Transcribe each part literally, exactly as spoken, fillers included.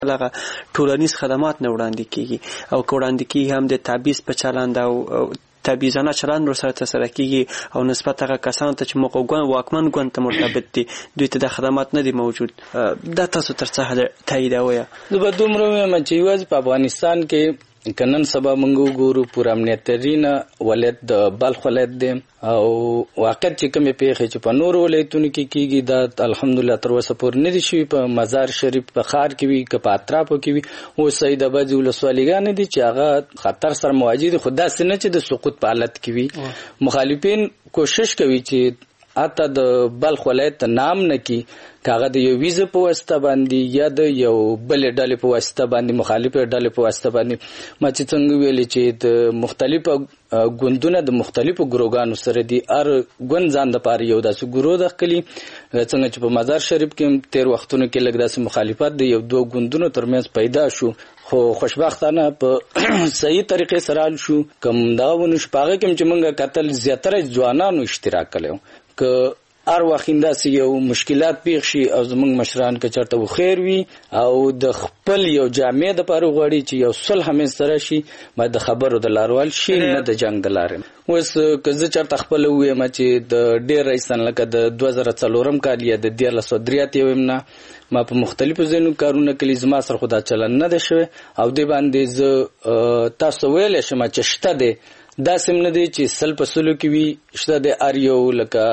هغه ټولنیز خدمات نه وړاندې کیږي او که وړاندې کیږي هم د تعویض په چلند او تبعیضانه چلند ورسره ترسره کیږي او نسبت هغه کسانو ته چې موقع واکمن ګوند ته مرتبط دي دوی ته د خدمات نه دي موجود. دا تاسو تر څه حد تاییدوئ؟ زه به دومره ووایم چې یوازې په افغانستان کې که نن سبا موږ وګورو پوره امنیت ترینه ولایت د بلخ ولایت دی او واقعیت چې کومې پیښې چې په نورو ولایتونو کې کیږي دا الحمدلله تر اوسه پورې نه دي شوي. په مزار شریف په ښار کې وي که په اطرافو کې وي، اوس سید آباد ولسوالیګانې دي چې هغه خطر سره مواجه دي، خو داسې نه چې د سقوط په حالت کې وي. مخالفین کوشش کوي چې حتی د بلخ ولایت نام نه کی کاغه د یو ویزه په واسطه باندې یا د یو بل ډلې په واسطه باندې مخالفه ډلې په واسطه باندې ما چې څنګه ویلې چې د مختلفو ګوندونو د مختلفو ګروګانو سره دي ار ګوند ځان د پاره یو داسې ګرو داخلي څنګه چې په مزار شریف کې تیر وختونو کې لږ داسې مخالفت د یو دوه ګوندونو ترمنځ پیدا شو، خو خوشبختانه په صحیح طریقې سره شو. کوم دا ونه شپږه کوم چې موږ قتل زیاتره ځوانانو اشتراک کړو که ار وخینده سی یو مشکلات پیښ شي او زمونږ مشران که چرته و خیر وي او د خپل یو جامع د پاره غوړي چې یو صلح همین سره شي ما د خبرو د لاروال شي نه د جنگ د لارې. اوس که زه چرته خپل وایم چې د ډیر رئیسان لکه د دوه زره څلورم کال یا د دیارلس سوه درې اتیا ویم نه ما په مختلفو ځینو کارونه کړي، زما سره خو دا چلن نه دی شوی او دې باندې زه تاسو ویلی شم چې شته دی دا سم نه دی چې سل په سلو کې وي، شته د ار یو لکه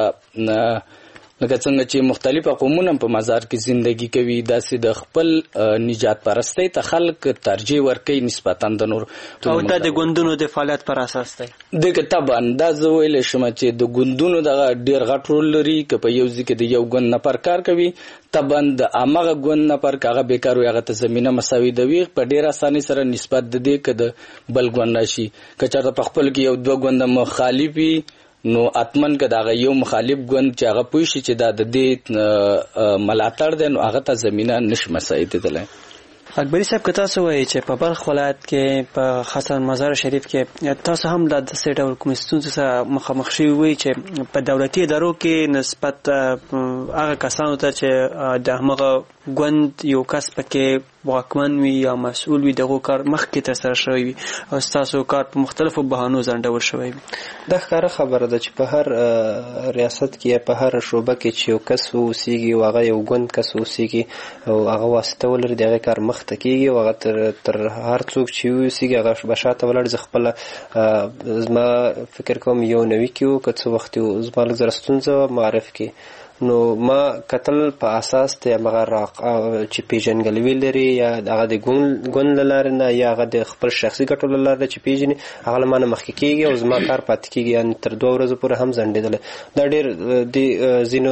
لکه څنګه چې مختلفه قومونه په مزار کې زندگی کوي داسې د خپل نجات پرستی ته خلک ترجیح ورکوي نسبتا د نور او دا د ګوندونو د فعالیت پر اساس دی. دغه طبعا دا زه ویلی شم چې د ګوندونو دغه ډیر غټ رول لري که په یو ځای کې د یو ګوند نفر کار کوي طبعا د هغه ګوند نفر هغه بیکار وي هغه ته زمینه مساوي دوي په ډیر اساني سره نسبت د دې که د بل ګوند راشي. که چېرته په خپل کې یو دوه ګونده مخالف وي نو اتمن که دا یو مخالف ګوند چې هغه پوه شي چې دا د دې ملاتړ دی نو هغه ته زمینه نشي مساعدېدلی. اکبري صاحب که تاسو وایئ چې په بلخ ولایت کې په خاصه مزار شریف کې تاسو هم د داسې ډول کومې ستونزې سره مخامخ شوي وئ چې په دولتي ادارو کې نسبت هغه کسانو ته چې د همغه ګوند یو کس پکې واکمن وي یا مسؤول وي دغه کار مخکې ترسره شوی وي او ستاسو کار په مختلفو بهانو ځنډول شوی وي. دا ښکاره خبره ده چې په هر ریاست کې یا په هر شعبه کې چې یو کس اوسیږي او هغه یو ګوند کس اوسیږي او هغه واسطه ولري د هغې کار مخته کېږي او هغه تر تر هر څوک چې اوسیږي هغه به شاته ولاړ. زه خپله زما فکر کوم یو نوي کې و که څه وخت زما لږ زره ستونزه وه معرف کې نو ما کتل په اساس ته هغه چې پیژنګلوي لري یا هغه د ګوند له لارې نه یا هغه د خپل شخصي ګټو له لارې چې پیژني هغه له ما نه مخکې کېږي او زما کار پاتې کېږي یعنې تر دوه ورځو پورې هم ځنډېدلی. دا ډېر د ځینو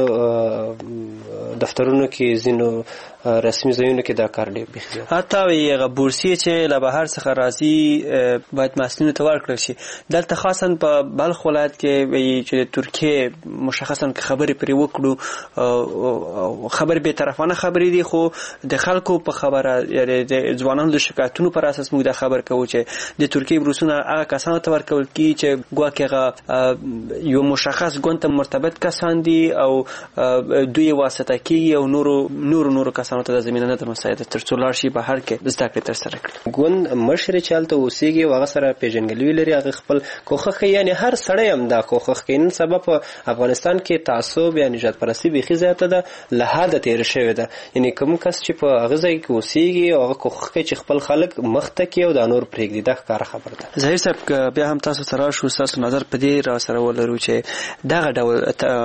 دفترونو کې ځینو رسمي ځایونو کې دا کار ډېر بیخي حتی هغه بورسیې چې له بهر څخه راځي باید محصلینو ته ورکړل شي. دلته خاصا په بلخ ولایت کې وایي چې د ترکیې مشخصا که خبرې پرې وکړو خبر به طرفانه خبرې دي خو د خلکو په خبره یعنی د ځوانانو د شکایتونو پر اساس موږ دا خبر کوو چې د ترکیې بروسونه هغه کسانو ته ورکول کیږي چې ګواکې هغه یو مشخص ګوند ته مرتبط کسان دي او دوی واسطه کیږي او نورو نورو نورو کسانو ته د زمینه نه ده مساعده تر څو لاړ شي بهر کې زده کړې ترسره کړي. ګوند مشر چې هلته اوسیږي او هغه سره پیژنګلوي لري هغه خپل کوښښ کوي یعنې هر سړی هم دا کوښښ کوي. نن سبا په افغانستان کې تعصب یا نجات پرستي بیخي زیاته ده له حده تېره شوې ده. یعنې کوم کس چې په هغه ځای کې اوسیږي او هغه کوښښ کوي چې خپل خلک مخته کړي او دا نور پرېږدي دا ښکاره خبره ده. ظهیر صاحب بیا هم تاسو ته راشو ستاسو نظر په دې را سره ولرو چې دغه ډول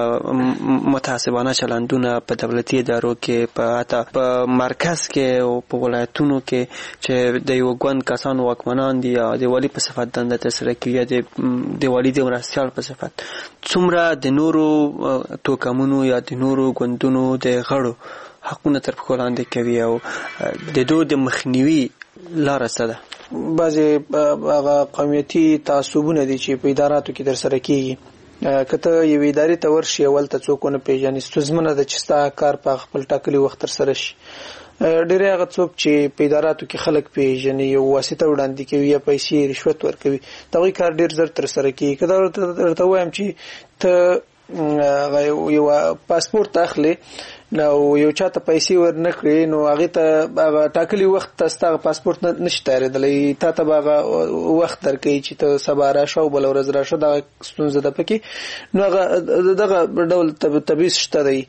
متعصبانه چلندونه په دولتي ادارو کې په حتی په مرکز کې او په ولایتونو کې چې د یو ګوند کسان واکمنان دي یا د والي په صفت دنده ترسره کوي یا د والي د مرستیال په صفت څومره د نورو توکمونو یا د نورو ګوندونو د غړو حقونه تر پښو لاندې کوي او د دوی د مخنیوي لاره څه ده؟ بعضې هغه قومیتي تعصبونه دي چې په اداراتو کې ترسره کېږي. که ته یوې ادارې ته ورشي اول ته څوک ونه پېژنې ستونزمنه ده چې ستا کار په خپل ټاکلي وخت ترسره شي. ډېری هغه څوک چې په اداراتو کې خلک پېژني یو واسطه وړاندې کوي یا پیسې رشوت ورکوي د هغوی کار ډېر زر ترسره کېږي. که دا درته ووایم چې ته یو پاسپورت اخلې نو یو چاته پیسې ورنکړي نو هغه ته هغه ټاکلي وخت ته ستاسو پاسپورت نشي تیارېدلی، تا ته به هغه وخت درکوي چې ته سبا راشه او بله ورځ راشه، دغه ستونزه ده پکې. نو هغه دغه ډول تبعیض شته دی.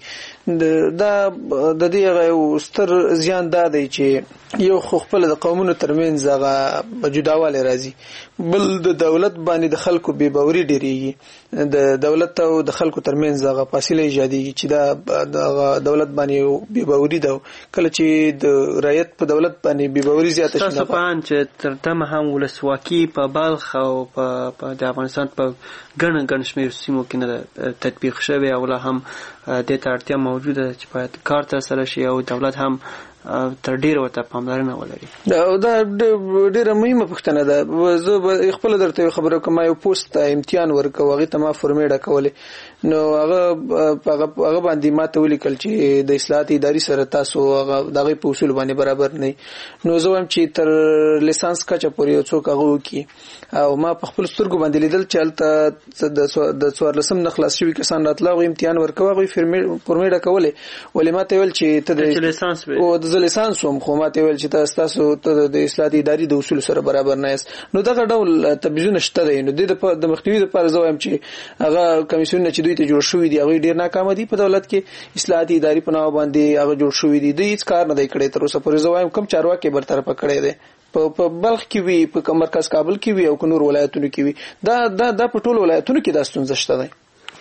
دا د دې هغه یو ستر زیان دا دی چې یو خو خپل د قومونو ترمنځ هغه جداوالی راځي، بل د دولت باندې د خلکو بې باوري ډېرېږي، د دولت او د خلکو ترمنځ هغه فاصله ایجادېږي چې دا د دولت باندې بې باوري ده. کله چې د رعیت په دولت باندې بې باوري زیاته شي، تاسو په ان چې تر دمه هم ولسواکي په بلخ او په د افغانستان په ګڼ ګڼ شمېر سیمو کې نه تطبیق شوی او لا هم دې ته اړتیا موجوده ده چې باید کار ترسره شي او دولت هم تر ډیره ورته پاملرنه ولري. دا دا ډیره مهمه پوښتنه ده. زه خپل درته خبره کوم، یو پوسټ امتحان ورکوم، هغه ته ما فورمې ډکولې، نو هغه هغه باندې ما ته ولیکل چې د اصلاحات اداري سره تاسو هغه دغه په اصول باندې برابر نه. نو زه وایم چې تر لیسانس کچه پورې یو څوک هغه وکي، او ما په خپل سترګو باندې لیدل چې هلته د څوارلسم نه خلاص شوي کسان راتله، هغوی امتحان ورکوه، هغوی فورمې ډکولې. ولې ما ته ویل چې ته د زه لیسانس وم، خو ما ته ویل چې تاسو ته د اصلاحات اداري د اصول سره برابر نه یاست. نو دغه ډول تبعیضونه شته دی. نو د مخنیوي لپاره زه وایم چې هغه کمیسیونونه چې دوی ته جوړ شوي دي هغوی ډېر ناکامه دي. په دولت کې اصلاحات اداري په نامه باندې هغه جوړ شوي دي، دوی هېڅ کار نه دی کړی تر اوسه پورې. زه وایم کوم چارواکي برطرفه کړی دی، په بلخ کې وي، په مرکز کابل کې وي او که نور ولایتونو کې وي. دا دا دا په ټولو ولایتونو کې دا ستونزه شته دی.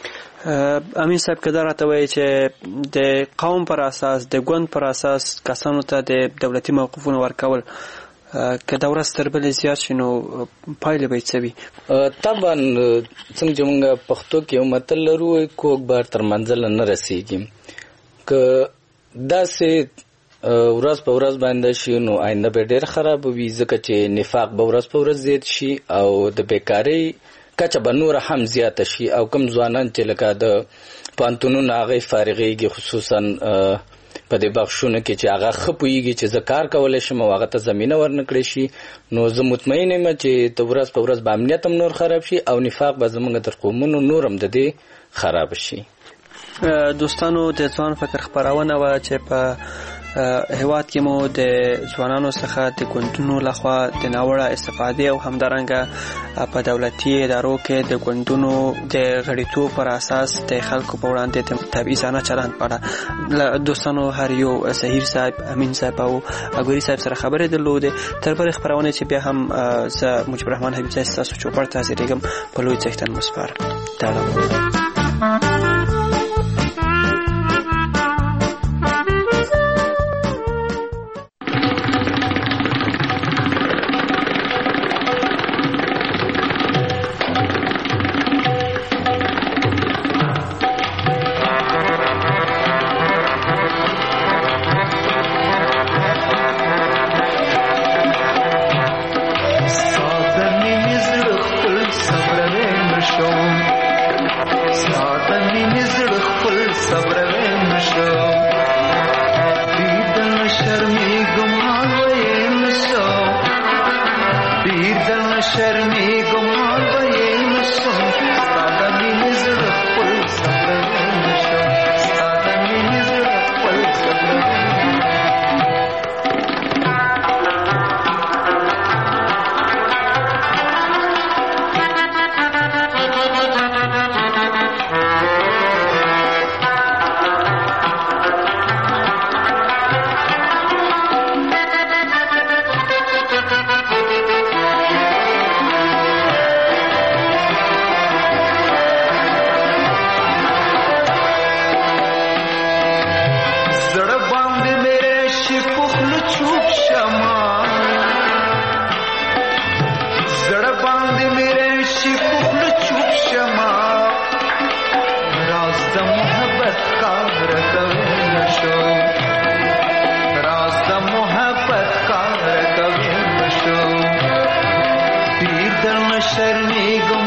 امین صاحب که دا راته وایي چې د قوم پر اساس د ګوند پر اساس کسانو ته د دولتي موقفونو ورکول که دا ورځ تر بلې زیات شي نو پایله به یې څه وي؟ طبعا څنګه چې موږ پښتو کې یو متل لرو، کوږ بار تر منزله نه رسېږي. که داسې ورځ په ورځ باندې شي نو آینده به ډېر خراب وي، ځکه چې نفاق به ورځ په ورځ زیات شي او د بیکارۍ کچه به نور هم زیاته شي. او کم ځوانان چې لکه د پوهنتونونو هغه فارغېږي، خصوصا په دې بخشونو کې چې هغه ښه پوهېږي چې زه کار کولی شم او هغه ته زمینه ورنه کړی شي، نو زه مطمئن یم چې د ورځ په ورځ به امنیت هم نور خراب شي او نفاق به زموږ تر قومونو نور هم د دې خراب شي. دوستانو، د ځوان فکر خپرونه وه چې په هیواد کې مو د ځوانانو څخه د ګوندونو لخوا د ناوړه استفادې او همدارنګه په دولتي ادارو کې د ګوندونو د غړیتوب پر اساس د خلکو په وړاندې د تبعیضانه چلند په اړه دوستانو هر یو سهیر صاحب، امین صاحب او اګوري صاحب سره خبرې درلودې. تر بلې خپرونې چې بیا هم زه مجيب الرحمن حبیب صاحب ستاسو چوپړ ته حاضرېږم، په لوی څښتن مو سپارم. शर्मी गो